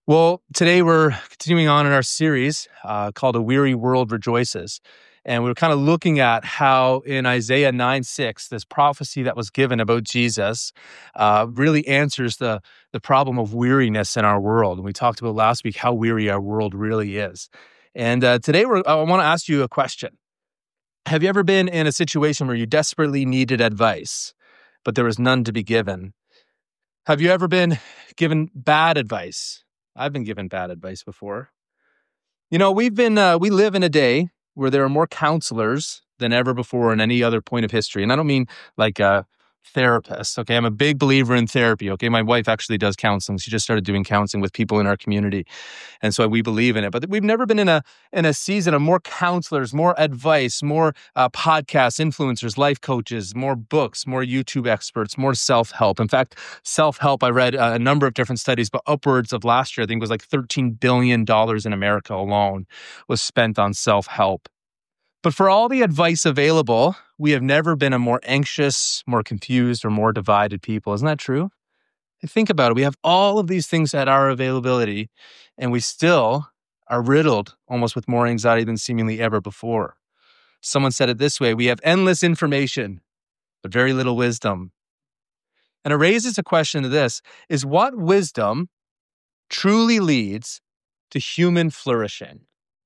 Well, today we're continuing on in our series called A Weary World Rejoices. And we're kind of looking at how in Isaiah 9:6, this prophecy that was given about Jesus really answers the problem of weariness in our world. And we talked about last week how weary our world really is. And today I want to ask you a question. Have you ever been in a situation where you desperately needed advice, but there was none to be given? Have you ever been given bad advice? I've been given bad advice before. You know, we live in a day where there are more counselors than ever before in any other point of history. And I don't mean like therapists, okay? I'm a big believer in therapy, okay? My wife actually does counseling. She just started doing counseling with people in our community. And so we believe in it. But we've never been in a season of more counselors, more advice, more podcasts, influencers, life coaches, more books, more YouTube experts, more self-help. In fact, self-help, I read a number of different studies, but upwards of last year, I think it was like $13 billion in America alone was spent on self-help. But for all the advice available, we have never been a more anxious, more confused, or more divided people. Isn't that true? Think about it. We have all of these things at our availability, and we still are riddled almost with more anxiety than seemingly ever before. Someone said it this way: we have endless information, but very little wisdom. And it raises a question to this: is what wisdom truly leads to human flourishing?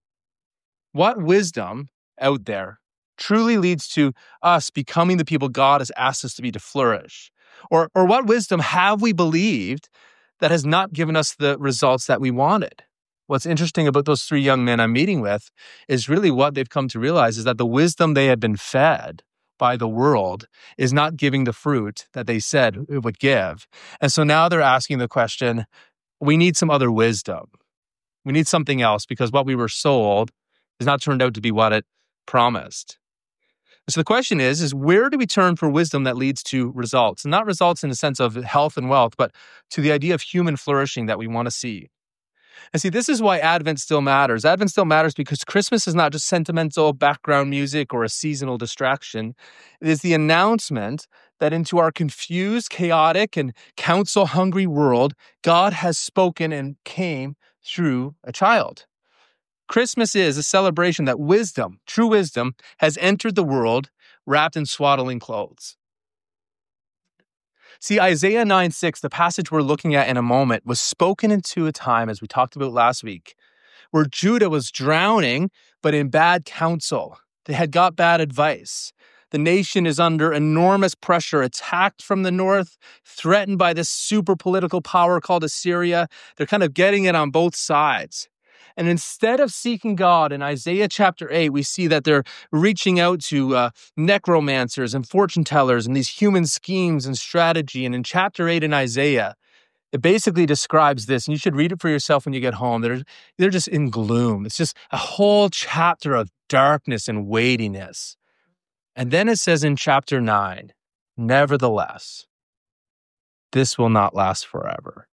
What wisdom out there truly leads to us becoming the people God has asked us to be to flourish? Or what wisdom have we believed that has not given us the results that we wanted? What's interesting about those three young men I'm meeting with is really what they've come to realize is that the wisdom they had been fed by the world is not giving the fruit that they said it would give. And so now they're asking the question, we need some other wisdom. We need something else because what we were sold has not turned out to be what it promised. So the question is where do we turn for wisdom that leads to results? And not results in the sense of health and wealth, but to the idea of human flourishing that we want to see. And see, this is why Advent still matters. Advent still matters because Christmas is not just sentimental background music or a seasonal distraction. It is the announcement that into our confused, chaotic, and counsel-hungry world, God has spoken and came through a child. Christmas is a celebration that wisdom, true wisdom, has entered the world wrapped in swaddling clothes. See, Isaiah 9:6, the passage we're looking at in a moment, was spoken into a time, as we talked about last week, where Judah was drowning, but in bad counsel. They had got bad advice. The nation is under enormous pressure, attacked from the north, threatened by this super political power called Assyria. They're kind of getting it on both sides. And instead of seeking God in Isaiah chapter 8, we see that they're reaching out to necromancers and fortune tellers and these human schemes and strategy. And in chapter 8 in Isaiah, it basically describes this, and you should read it for yourself when you get home. They're just in gloom. It's just a whole chapter of darkness and weightiness. And then it says in chapter 9, nevertheless, this will not last forever.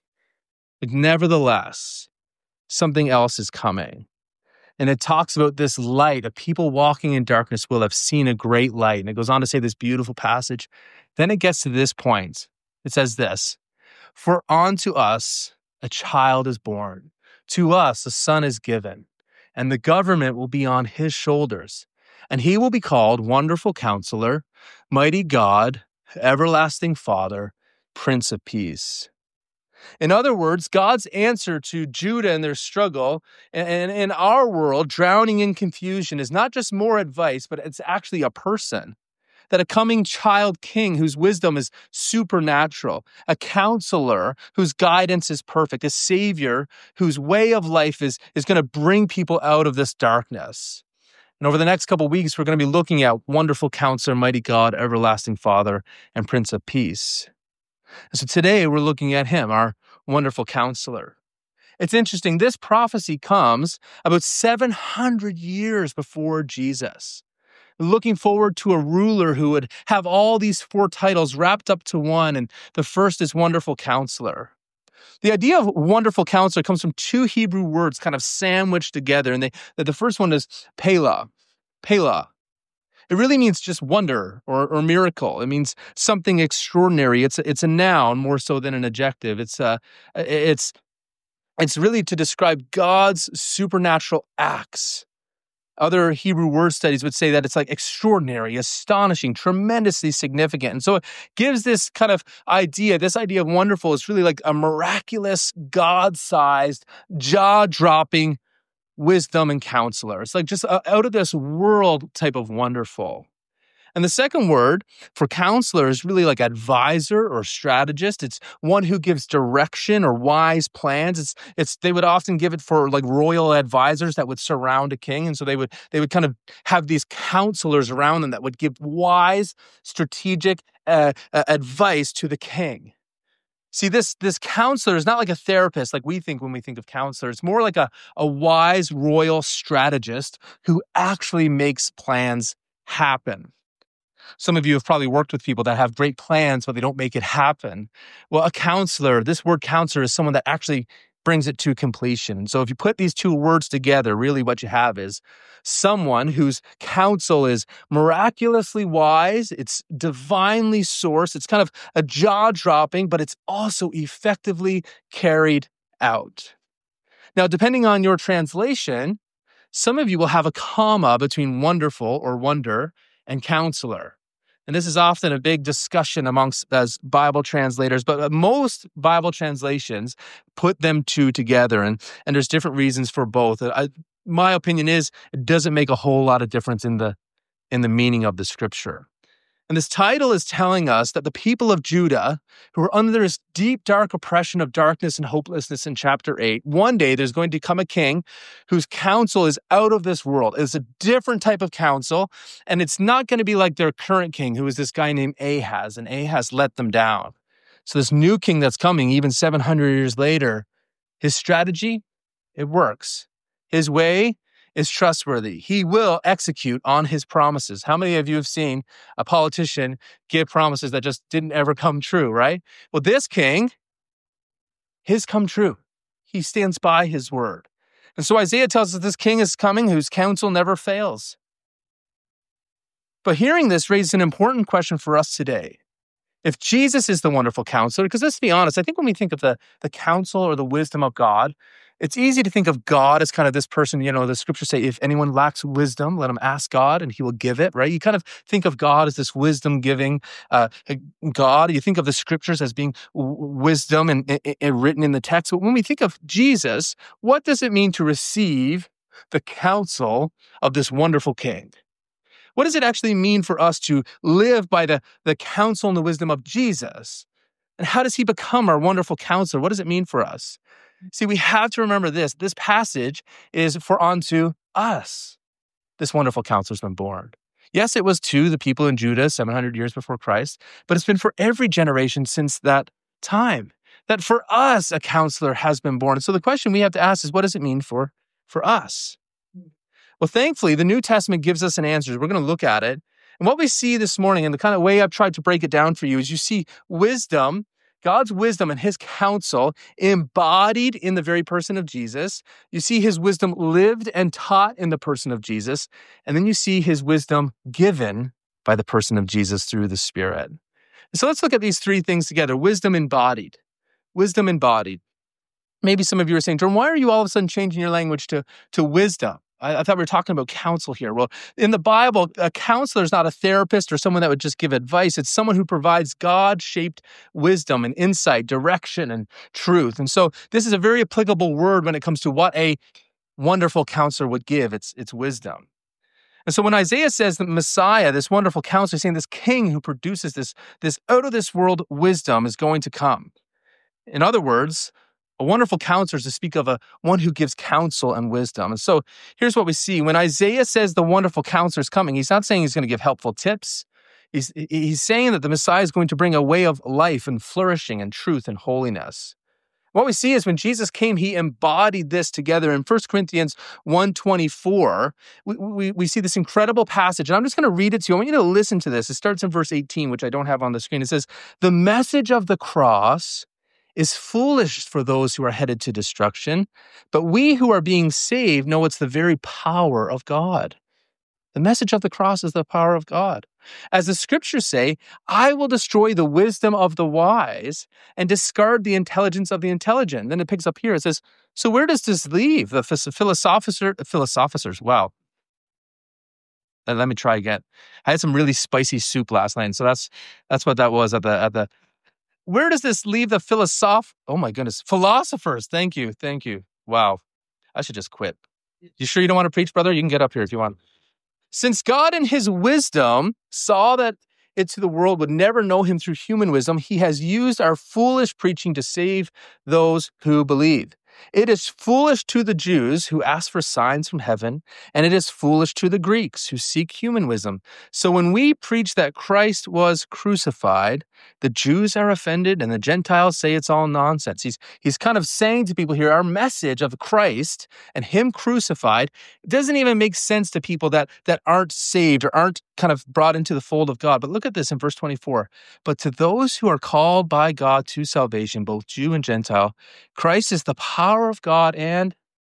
Nevertheless, something else is coming. And it talks about this light. A people walking in darkness will have seen a great light. And it goes on to say this beautiful passage. Then it gets to this point. It says this: for unto us a child is born, to us a son is given, and the government will be on his shoulders. And he will be called Wonderful Counselor, Mighty God, Everlasting Father, Prince of Peace. In other words, God's answer to Judah and their struggle, and in our world, drowning in confusion, is not just more advice, but it's actually a person. That a coming child king whose wisdom is supernatural, a counselor whose guidance is perfect, a savior whose way of life is going to bring people out of this darkness. And over the next couple of weeks, we're going to be looking at Wonderful Counselor, Mighty God, Everlasting Father, and Prince of Peace. And so today we're looking at him, our wonderful counselor. It's interesting. This prophecy comes about 700 years before Jesus, looking forward to a ruler who would have all these four titles wrapped up to one. And the first is Wonderful Counselor. The idea of Wonderful Counselor comes from two Hebrew words kind of sandwiched together. And the first one is Pela. Pela. It really means just wonder or miracle. It means something extraordinary. It's a noun more so than an adjective. It's It's really to describe God's supernatural acts. Other Hebrew word studies would say that it's like extraordinary, astonishing, tremendously significant. And so it gives this kind of idea, this idea of wonderful is really like a miraculous, God-sized, jaw-dropping wisdom and counselor. It's like just out of this world type of wonderful. And the second word for counselor is really like advisor or strategist. It's one who gives direction or wise plans. They would often give it for like royal advisors that would surround a king. And so they would kind of have these counselors around them that would give wise, strategic advice to the king. See, this counselor is not like a therapist like we think when we think of counselor. It's more like a wise royal strategist who actually makes plans happen. Some of you have probably worked with people that have great plans, but they don't make it happen. Well, a counselor, this word counselor is someone that actually brings it to completion. And so if you put these two words together, really what you have is someone whose counsel is miraculously wise, it's divinely sourced, it's kind of a jaw-dropping, but it's also effectively carried out. Now, depending on your translation, some of you will have a comma between wonderful or wonder and counselor. And this is often a big discussion amongst as Bible translators, but most Bible translations put them two together, and there's different reasons for both. My opinion is it doesn't make a whole lot of difference in the meaning of the scripture. And this title is telling us that the people of Judah, who are under this deep, dark oppression of darkness and hopelessness in chapter 8, one day there's going to come a king whose counsel is out of this world. It's a different type of counsel, and it's not going to be like their current king, who is this guy named Ahaz, and Ahaz let them down. So this new king that's coming, even 700 years later, his strategy, it works. His way is trustworthy. He will execute on his promises. How many of you have seen a politician give promises that just didn't ever come true, right? Well, this king, his come true. He stands by his word. And so Isaiah tells us this king is coming whose counsel never fails. But hearing this raises an important question for us today. If Jesus is the wonderful counselor, because let's be honest, I think when we think of the counsel or the wisdom of God, it's easy to think of God as kind of this person, the scriptures say, if anyone lacks wisdom, let him ask God and he will give it, right? You kind of think of God as this wisdom-giving God. You think of the scriptures as being wisdom and written in the text. But when we think of Jesus, what does it mean to receive the counsel of this wonderful king? What does it actually mean for us to live by the counsel and the wisdom of Jesus? And how does he become our wonderful counselor? What does it mean for us? See, we have to remember this. This passage is for unto us. This wonderful counselor's been born. Yes, it was to the people in Judah 700 years before Christ, but it's been for every generation since that time. That for us, a counselor has been born. And so the question we have to ask is, what does it mean for us? Well, thankfully, the New Testament gives us an answer. We're going to look at it. And what we see this morning, and the kind of way I've tried to break it down for you, is you see wisdom, God's wisdom and his counsel embodied in the very person of Jesus. You see his wisdom lived and taught in the person of Jesus. And then you see his wisdom given by the person of Jesus through the Spirit. So let's look at these three things together. Wisdom embodied. Wisdom embodied. Maybe some of you are saying, Jordan, why are you all of a sudden changing your language to wisdom? I thought we were talking about counsel here. Well, in the Bible, a counselor is not a therapist or someone that would just give advice. It's someone who provides God-shaped wisdom and insight, direction, and truth. And so this is a very applicable word when it comes to what a wonderful counselor would give. It's wisdom. And so when Isaiah says that Messiah, this wonderful counselor, saying this king who produces this out-of-this-world wisdom is going to come. In other words, a wonderful counselor is to speak of one who gives counsel and wisdom. And so here's what we see. When Isaiah says the wonderful counselor is coming, he's not saying he's going to give helpful tips. He's saying that the Messiah is going to bring a way of life and flourishing and truth and holiness. What we see is when Jesus came, he embodied this together. In 1 Corinthians 1:24, we see this incredible passage. And I'm just going to read it to you. I want you to listen to this. It starts in verse 18, which I don't have on the screen. It says, "The message of the cross is foolish for those who are headed to destruction, but we who are being saved know it's the very power of God." The message of the cross is the power of God. As the scriptures say, I will destroy the wisdom of the wise and discard the intelligence of the intelligent. Then it picks up here. It says, so where does this leave the philosophers? Wow. Let me try again. I had some really spicy soup last night, so that's what that was at the. Where does this leave the Oh my goodness, philosophers. Thank you. Wow, I should just quit. You sure you don't want to preach, brother? You can get up here if you want. Since God in his wisdom saw that it to the world would never know him through human wisdom, he has used our foolish preaching to save those who believe. It is foolish to the Jews who ask for signs from heaven, and it is foolish to the Greeks who seek human wisdom. So when we preach that Christ was crucified, the Jews are offended and the Gentiles say it's all nonsense. He's kind of saying to people here, our message of Christ and him crucified doesn't even make sense to people that aren't saved or aren't kind of brought into the fold of God. But look at this in verse 24. But to those who are called by God to salvation, both Jew and Gentile, Christ is the power of God and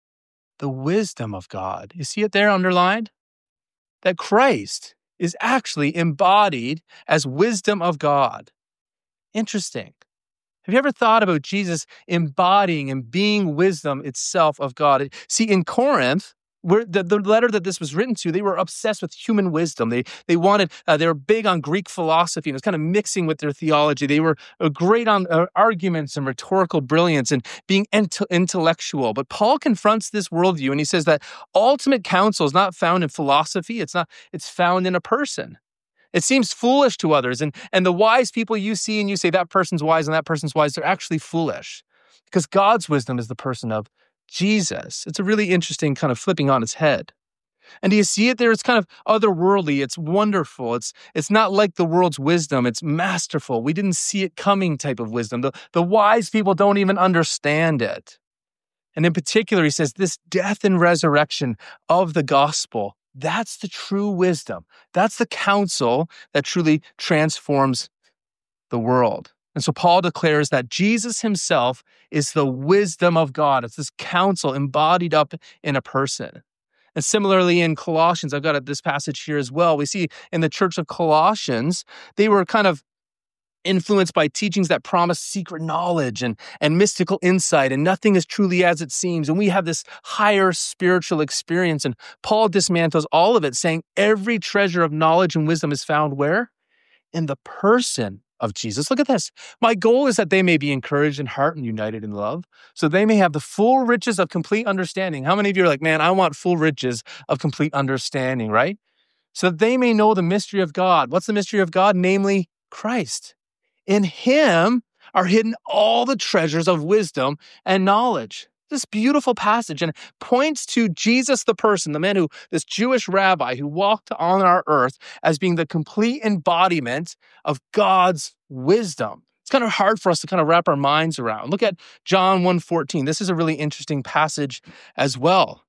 the wisdom of God. You see it there underlined? That Christ is actually embodied as wisdom of God. Interesting. Have you ever thought about Jesus embodying and being wisdom itself of God? See, in Corinth, where the letter that this was written to, they were obsessed with human wisdom. They wanted, they were big on Greek philosophy, and it was kind of mixing with their theology. They were great on arguments and rhetorical brilliance and being intellectual. But Paul confronts this worldview, and he says that ultimate counsel is not found in philosophy. It's found in a person. It seems foolish to others, and the wise people you see and you say that person's wise and that person's wise, they're actually foolish because God's wisdom is the person of Jesus. It's a really interesting kind of flipping on its head. And do you see it there? It's kind of otherworldly. It's wonderful. It's not like the world's wisdom. It's masterful. We didn't see it coming type of wisdom. The wise people don't even understand it. And in particular, he says this death and resurrection of the gospel, that's the true wisdom. That's the counsel that truly transforms the world. And so Paul declares that Jesus himself is the wisdom of God. It's this counsel embodied up in a person. And similarly in Colossians, I've got this passage here as well. We see in the church of Colossians, they were kind of influenced by teachings that promise secret knowledge and mystical insight, and nothing is truly as it seems. And we have this higher spiritual experience. And Paul dismantles all of it, saying every treasure of knowledge and wisdom is found where? In the person of Jesus. Look at this. My goal is that they may be encouraged in heart and united in love, so they may have the full riches of complete understanding. How many of you are like, man, I want full riches of complete understanding, right? So that they may know the mystery of God. What's the mystery of God? Namely, Christ. In him are hidden all the treasures of wisdom and knowledge. This beautiful passage, and it points to Jesus the person, the man this Jewish rabbi who walked on our earth as being the complete embodiment of God's wisdom. It's kind of hard for us to kind of wrap our minds around. Look at John 1:14. This is a really interesting passage as well.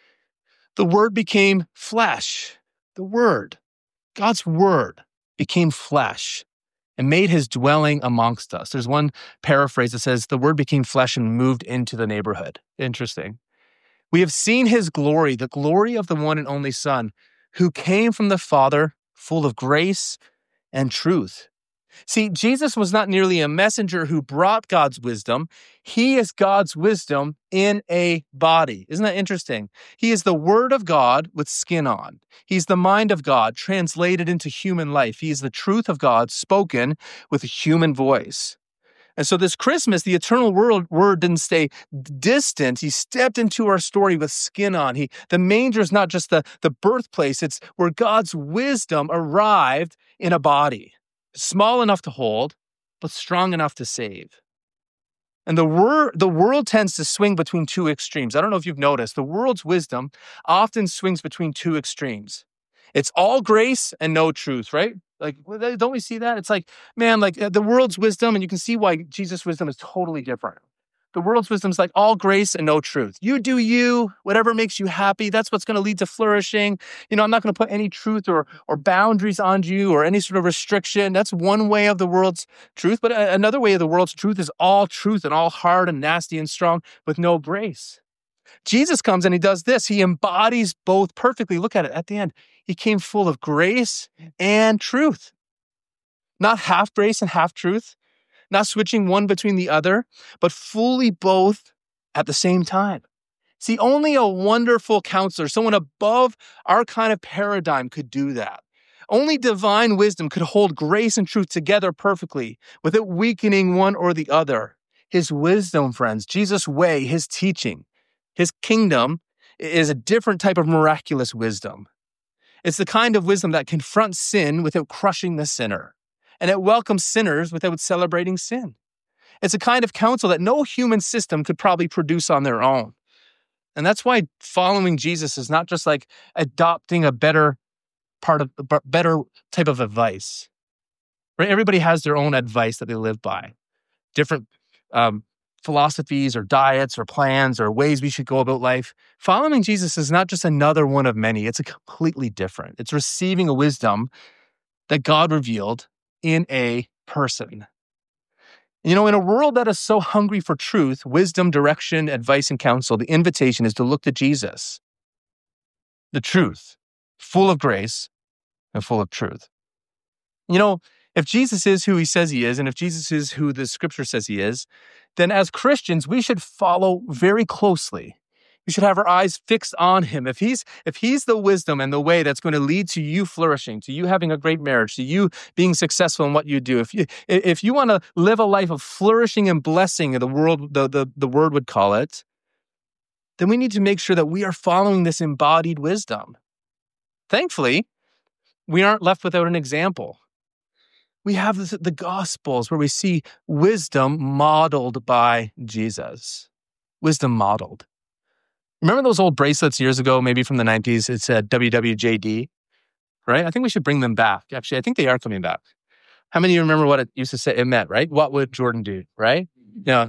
The Word became flesh. The Word, God's Word, became flesh and made his dwelling amongst us. There's one paraphrase that says, the Word became flesh and moved into the neighborhood. Interesting. We have seen his glory, the glory of the one and only Son, who came from the Father, full of grace and truth. See, Jesus was not merely a messenger who brought God's wisdom. He is God's wisdom in a body. Isn't that interesting? He is the Word of God with skin on. He's the mind of God translated into human life. He is the truth of God spoken with a human voice. And so this Christmas, the eternal word didn't stay distant. He stepped into our story with skin on. The manger is not just the birthplace. It's where God's wisdom arrived in a body. Small enough to hold, but strong enough to save. And the world tends to swing between two extremes. I don't know if you've noticed, the world's wisdom often swings between two extremes. It's all grace and no truth, right? Like, don't we see that? It's like, man, like the world's wisdom, and you can see why Jesus' wisdom is totally different. The world's wisdom is like all grace and no truth. You do you, whatever makes you happy. That's what's going to lead to flourishing. I'm not going to put any truth or boundaries on you or any sort of restriction. That's one way of the world's truth. But another way of the world's truth is all truth and all hard and nasty and strong with no grace. Jesus comes and he does this. He embodies both perfectly. Look at it at the end. He came full of grace and truth. Not half grace and half truth, not switching one between the other, but fully both at the same time. See, only a wonderful counselor, someone above our kind of paradigm could do that. Only divine wisdom could hold grace and truth together perfectly without weakening one or the other. His wisdom, friends, Jesus' way, his teaching, his kingdom is a different type of miraculous wisdom. It's the kind of wisdom that confronts sin without crushing the sinner, and it welcomes sinners without celebrating sin. It's a kind of counsel that no human system could probably produce on their own. And that's why following Jesus is not just like adopting a better type of advice. Right? Everybody has their own advice that they live by. Different philosophies or diets or plans or ways we should go about life. Following Jesus is not just another one of many. It's a completely different. It's receiving a wisdom that God revealed in a person. You know, in a world that is so hungry for truth, wisdom, direction, advice, and counsel, the invitation is to look to Jesus, the truth, full of grace and full of truth. You know, if Jesus is who he says he is, and if Jesus is who the scripture says he is, then as Christians, we should follow very closely. We should have our eyes fixed on him. If he's the wisdom and the way that's going to lead to you flourishing, to you having a great marriage, to you being successful in what you do, if you want to live a life of flourishing and blessing, the word would call it, then we need to make sure that we are following this embodied wisdom. Thankfully, we aren't left without an example. We have the Gospels where we see wisdom modeled by Jesus. Wisdom modeled. Remember those old bracelets years ago, maybe from the 90s? It said WWJD, right? I think we should bring them back. Actually, I think they are coming back. How many of you remember what it used to say? It meant, right? What would Jordan do, right? Yeah.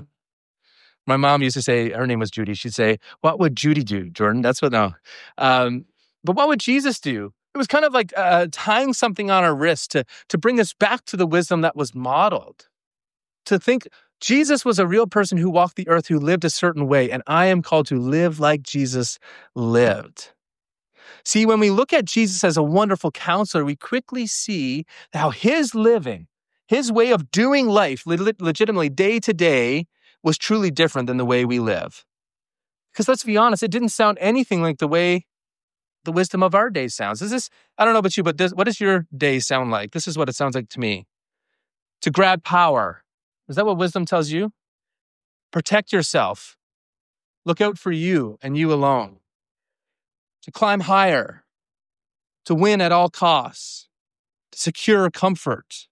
My mom used to say, her name was Judy. She'd say, what would Judy do, Jordan? That's what, no. But what would Jesus do? It was kind of like tying something on our wrist to bring us back to the wisdom that was modeled. To think Jesus was a real person who walked the earth, who lived a certain way, and I am called to live like Jesus lived. See, when we look at Jesus as a wonderful counselor, we quickly see how his living, his way of doing life legitimately day to day was truly different than the way we live. Because let's be honest, it didn't sound anything like the way the wisdom of our day sounds. I don't know about you, but what does your day sound like? This is what it sounds like to me. To grab power. Is that what wisdom tells you? Protect yourself. Look out for you and you alone. To climb higher. To win at all costs. To secure comfort.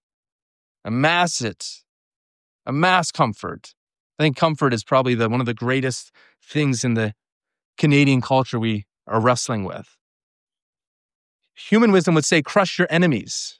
Amass it. Amass comfort. I think comfort is probably one of the greatest things in the Canadian culture we are wrestling with. Human wisdom would say, crush your enemies.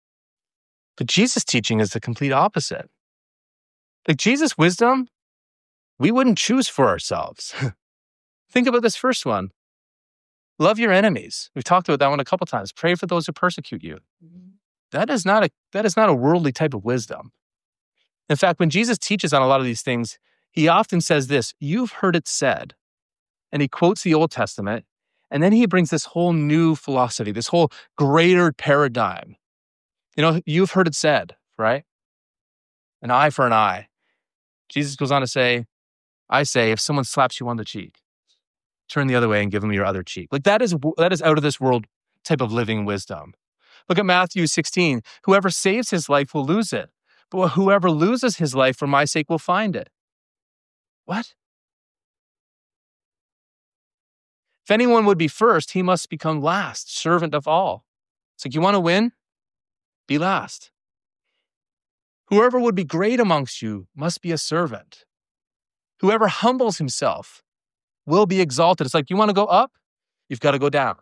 But Jesus' teaching is the complete opposite. Like Jesus' wisdom, we wouldn't choose for ourselves. Think about this first one. Love your enemies. We've talked about that one a couple times. Pray for those who persecute you. That is not a worldly type of wisdom. In fact, when Jesus teaches on a lot of these things, he often says this, you've heard it said. And he quotes the Old Testament, and then he brings this whole new philosophy, this whole greater paradigm. You know, you've heard it said, right? An eye for an eye. Jesus goes on to say, I say, if someone slaps you on the cheek, turn the other way and give them your other cheek. Like that is out of this world type of living wisdom. Look at Matthew 16. Whoever saves his life will lose it, but whoever loses his life for my sake will find it. What? If anyone would be first, he must become last, servant of all. It's like, you want to win? Be last. Whoever would be great amongst you must be a servant. Whoever humbles himself will be exalted. It's like, you want to go up? You've got to go down.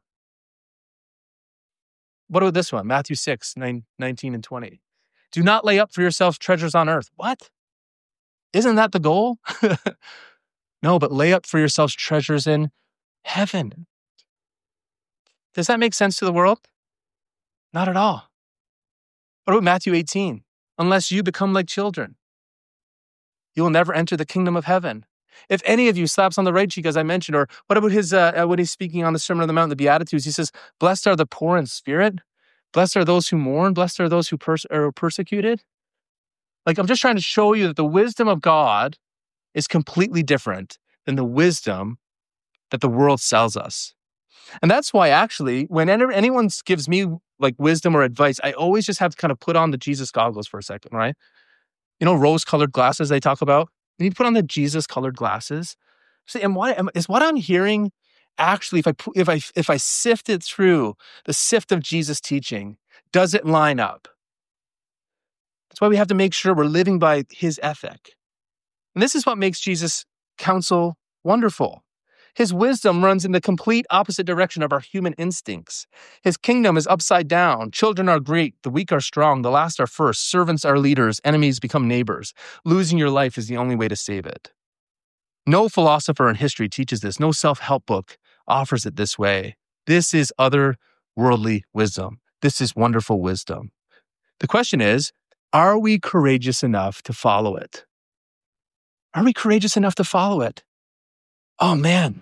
What about this one? Matthew 6, 19 and 20. Do not lay up for yourselves treasures on earth. What? Isn't that the goal? No, but lay up for yourselves treasures in heaven. Does that make sense to the world? Not at all. What about Matthew 18? Unless you become like children, you will never enter the kingdom of heaven. If any of you slaps on the right cheek, as I mentioned, or what about his when he's speaking on the Sermon on the Mount, the Beatitudes, he says, "Blessed are the poor in spirit, blessed are those who mourn, blessed are those who are persecuted." Like, I'm just trying to show you that the wisdom of God is completely different than the wisdom that the world sells us. And that's why, actually, when anyone gives me like wisdom or advice, I always just have to kind of put on the Jesus goggles for a second, right? You know, rose-colored glasses they talk about. You need to put on the Jesus-colored glasses. See, is what I'm hearing actually, if I sift it through the sift of Jesus' teaching, does it line up? That's why we have to make sure we're living by his ethic. And this is what makes Jesus' counsel wonderful. His wisdom runs in the complete opposite direction of our human instincts. His kingdom is upside down. Children are great. The weak are strong. The last are first. Servants are leaders. Enemies become neighbors. Losing your life is the only way to save it. No philosopher in history teaches this. No self-help book offers it this way. This is otherworldly wisdom. This is wonderful wisdom. The question is, are we courageous enough to follow it? Are we courageous enough to follow it? Oh, man.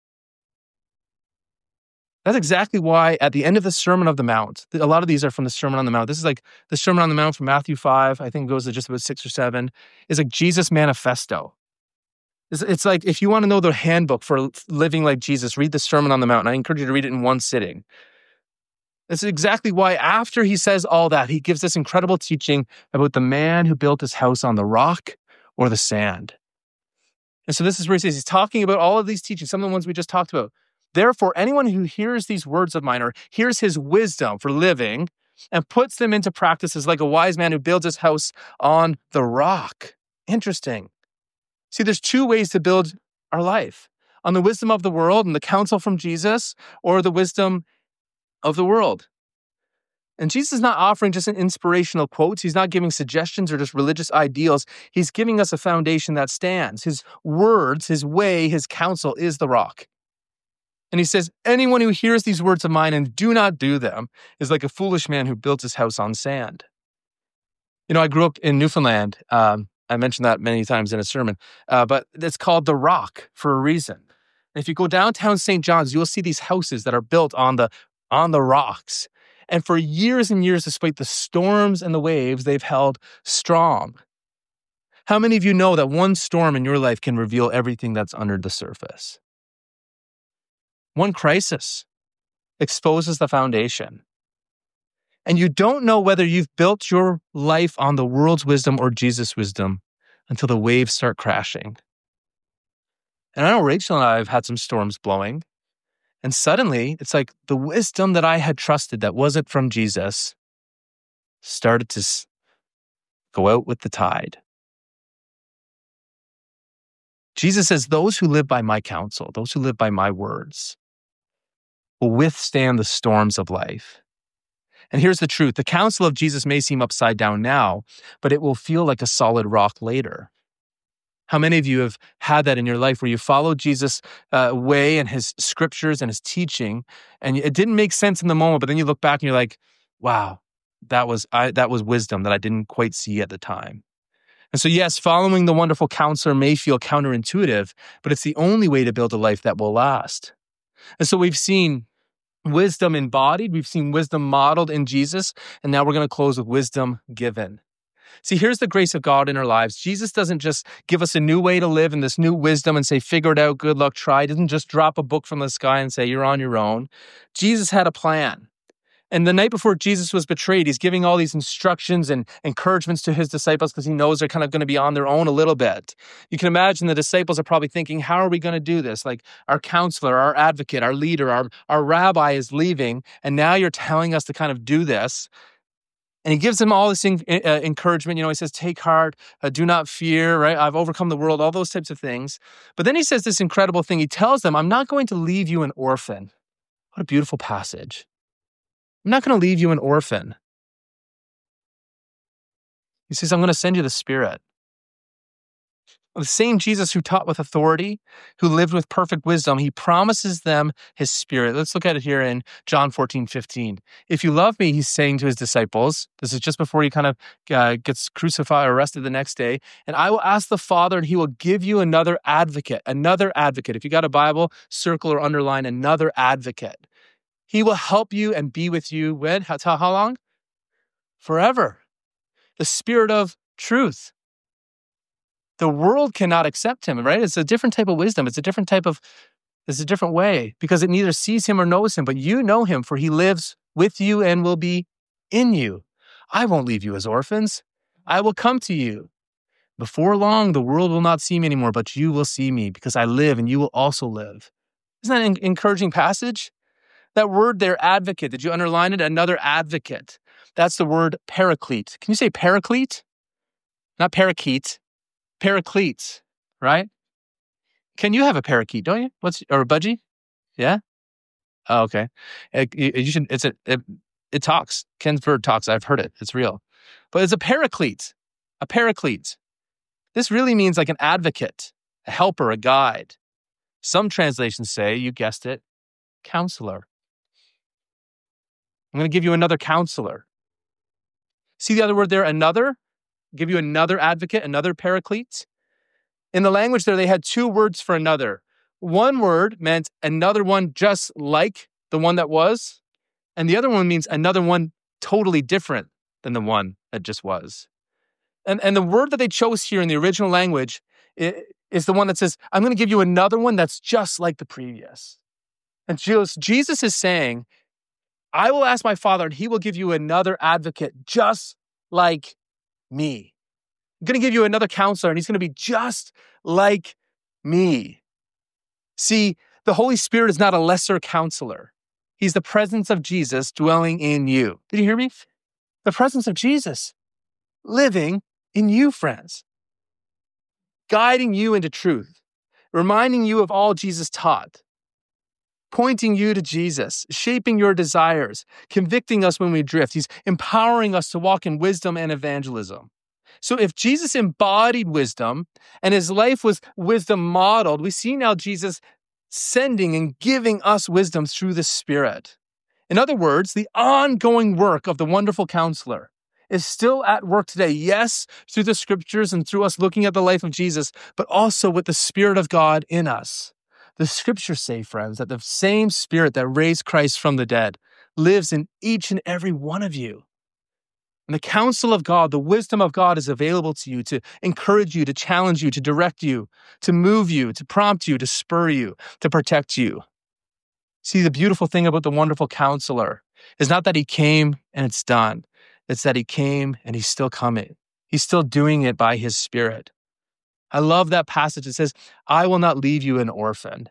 That's exactly why at the end of the Sermon on the Mount, a lot of these are from the Sermon on the Mount. This is like the Sermon on the Mount from Matthew 5, I think it goes to just about 6 or 7, is like Jesus' manifesto. It's like, if you want to know the handbook for living like Jesus, read the Sermon on the Mount. And I encourage you to read it in one sitting. This is exactly why after he says all that, he gives this incredible teaching about the man who built his house on the rock or the sand. And so this is where he says, he's talking about all of these teachings, some of the ones we just talked about. Therefore, anyone who hears these words of mine or hears his wisdom for living and puts them into practice is like a wise man who builds his house on the rock. Interesting. See, there's two ways to build our life: on the wisdom of the world and the counsel from Jesus, or the wisdom of the world. And Jesus is not offering just an inspirational quotes. He's not giving suggestions or just religious ideals. He's giving us a foundation that stands. His words, his way, his counsel is the rock. And he says, anyone who hears these words of mine and do not do them is like a foolish man who built his house on sand. You know, I grew up in Newfoundland. I mentioned that many times in a sermon, but it's called the Rock for a reason. And if you go downtown St. John's, you'll see these houses that are built on the rocks. And for years and years, despite the storms and the waves, they've held strong. How many of you know that one storm in your life can reveal everything that's under the surface? One crisis exposes the foundation. And you don't know whether you've built your life on the world's wisdom or Jesus' wisdom until the waves start crashing. And I know Rachel and I have had some storms blowing. And suddenly, it's like the wisdom that I had trusted that wasn't from Jesus started to go out with the tide. Jesus says, those who live by my counsel, those who live by my words, will withstand the storms of life. And here's the truth. The counsel of Jesus may seem upside down now, but it will feel like a solid rock later. How many of you have had that in your life where you followed Jesus' way and his scriptures and his teaching, and it didn't make sense in the moment, but then you look back and you're like, wow, that was wisdom that I didn't quite see at the time. And so yes, following the wonderful counselor may feel counterintuitive, but it's the only way to build a life that will last. And so we've seen wisdom embodied, we've seen wisdom modeled in Jesus, and now we're going to close with wisdom given. See, here's the grace of God in our lives. Jesus doesn't just give us a new way to live and this new wisdom and say, figure it out, good luck, try. He doesn't just drop a book from the sky and say, you're on your own. Jesus had a plan. And the night before Jesus was betrayed, he's giving all these instructions and encouragements to his disciples because he knows they're kind of going to be on their own a little bit. You can imagine the disciples are probably thinking, how are we going to do this? Like, our counselor, our advocate, our leader, our rabbi is leaving, and now you're telling us to kind of do this. And he gives them all this encouragement. You know, he says, take heart, do not fear, right? I've overcome the world, all those types of things. But then he says this incredible thing. He tells them, I'm not going to leave you an orphan. What a beautiful passage. I'm not going to leave you an orphan. He says, I'm going to send you the Spirit. The same Jesus who taught with authority, who lived with perfect wisdom, he promises them his spirit. Let's look at it here in John 14:15. If you love me, he's saying to his disciples, this is just before he kind of gets crucified or arrested the next day, and I will ask the Father and he will give you another advocate, another advocate. If you got a Bible, circle or underline another advocate. He will help you and be with you when, how long? Forever. The Spirit of truth. The world cannot accept him, right? It's a different type of wisdom. It's a different way because it neither sees him or knows him, but you know him, for he lives with you and will be in you. I won't leave you as orphans. I will come to you. Before long, the world will not see me anymore, but you will see me because I live and you will also live. Isn't that an encouraging passage? That word there, advocate, did you underline it? Another advocate. That's the word paraclete. Can you say paraclete? Not parakeet. Paracletes, right? Can you have a parakeet, don't you? Or a budgie? Yeah? Oh, okay. It talks. Ken's bird talks. I've heard it. It's real. But it's a paraclete. A paraclete. This really means like an advocate, a helper, a guide. Some translations say, you guessed it, counselor. I'm going to give you another counselor. See the other word there, another? Give you another advocate, another paraclete. In the language there, they had two words for another. One word meant another one just like the one that was, and the other one means another one totally different than the one that just was. And the word that they chose here in the original language is the one that says, I'm going to give you another one that's just like the previous. And Jesus is saying, I will ask my Father, and he will give you another advocate just like me. I'm going to give you another counselor, and he's going to be just like me. See, the Holy Spirit is not a lesser counselor. He's the presence of Jesus dwelling in you. Did you hear me? The presence of Jesus living in you, friends. Guiding you into truth. Reminding you of all Jesus taught. Pointing you to Jesus, shaping your desires, convicting us when we drift. He's empowering us to walk in wisdom and evangelism. So if Jesus embodied wisdom and his life was wisdom modeled, we see now Jesus sending and giving us wisdom through the Spirit. In other words, the ongoing work of the wonderful counselor is still at work today. Yes, through the scriptures and through us looking at the life of Jesus, but also with the Spirit of God in us. The scriptures say, friends, that the same Spirit that raised Christ from the dead lives in each and every one of you. And the counsel of God, the wisdom of God is available to you to encourage you, to challenge you, to direct you, to move you, to prompt you, to spur you, to protect you. See, the beautiful thing about the wonderful counselor is not that he came and it's done. It's that he came and he's still coming. He's still doing it by his Spirit. I love that passage. It says, I will not leave you an orphan.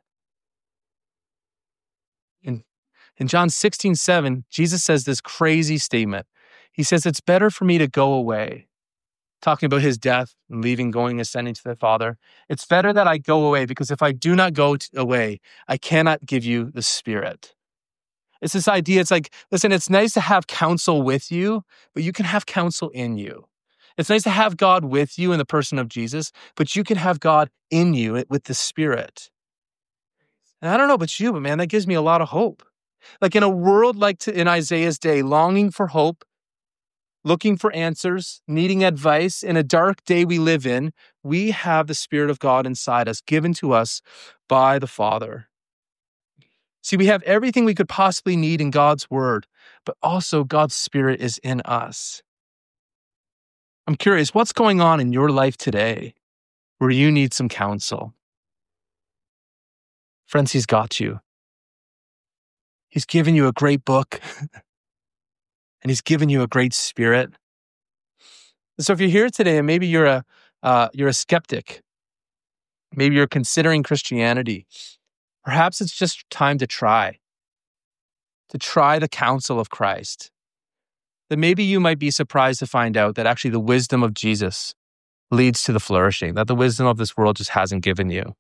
In John 16:7, Jesus says this crazy statement. He says, it's better for me to go away. Talking about his death and leaving, going, ascending to the Father. It's better that I go away because if I do not go away, I cannot give you the Spirit. It's this idea. It's like, listen, it's nice to have counsel with you, but you can have counsel in you. It's nice to have God with you in the person of Jesus, but you can have God in you with the Spirit. And I don't know about you, but man, that gives me a lot of hope. Like in a world like in Isaiah's day, longing for hope, looking for answers, needing advice, in a dark day we live in, we have the Spirit of God inside us, given to us by the Father. See, we have everything we could possibly need in God's Word, but also God's Spirit is in us. I'm curious, what's going on in your life today where you need some counsel? Friends, he's got you. He's given you a great book and he's given you a great Spirit. So if you're here today and maybe you're a skeptic, maybe you're considering Christianity, perhaps it's just time to try the counsel of Christ. That maybe you might be surprised to find out that actually the wisdom of Jesus leads to the flourishing, that the wisdom of this world just hasn't given you.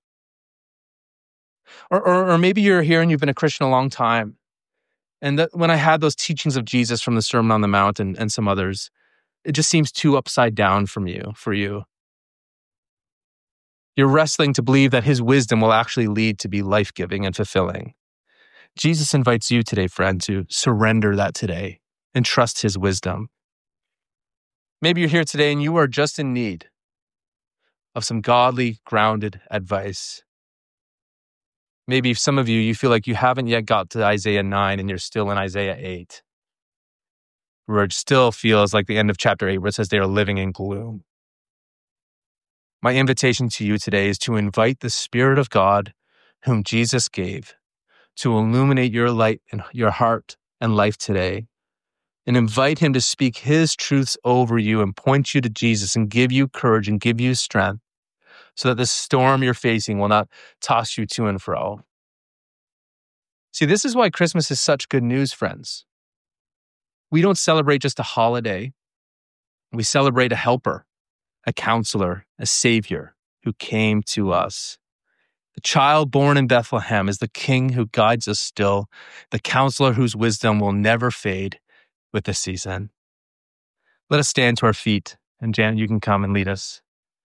Or maybe you're here and you've been a Christian a long time. And that when I had those teachings of Jesus from the Sermon on the Mount and some others, it just seems too upside down for you. You're wrestling to believe that his wisdom will actually lead to be life-giving and fulfilling. Jesus invites you today, friend, to surrender that today and trust his wisdom. Maybe you're here today and you are just in need of some godly, grounded advice. Maybe some of you feel like you haven't yet got to Isaiah 9 and you're still in Isaiah 8, where it still feels like the end of chapter 8, where it says they are living in gloom. My invitation to you today is to invite the Spirit of God, whom Jesus gave, to illuminate your light in your heart and life today, and invite him to speak his truths over you and point you to Jesus and give you courage and give you strength so that the storm you're facing will not toss you to and fro. See, this is why Christmas is such good news, friends. We don't celebrate just a holiday. We celebrate a helper, a counselor, a savior who came to us. The child born in Bethlehem is the king who guides us still, the counselor whose wisdom will never fade with the season. Let us stand to our feet, and Janet, you can come and lead us.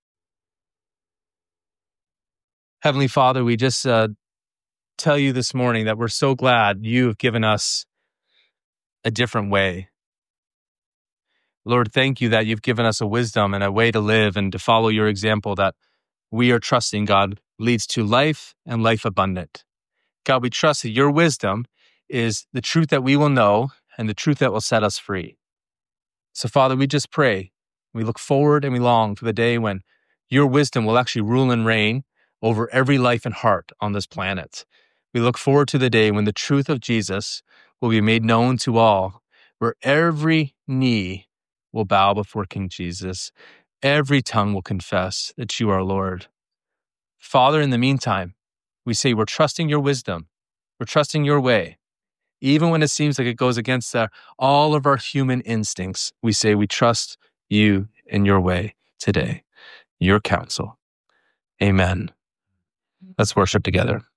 Heavenly Father, we just tell you this morning that we're so glad you have given us a different way. Lord, thank you that you've given us a wisdom and a way to live and to follow your example that we are trusting, God, leads to life and life abundant. God, we trust that your wisdom is the truth that we will know and the truth that will set us free. So, Father, we just pray. We look forward and we long for the day when your wisdom will actually rule and reign over every life and heart on this planet. We look forward to the day when the truth of Jesus will be made known to all, where every knee will bow before King Jesus. Every tongue will confess that you are Lord. Father, in the meantime, we say we're trusting your wisdom. We're trusting your way. Even when it seems like it goes against all of our human instincts, we say we trust you in your way today, your counsel. Amen. Let's worship together.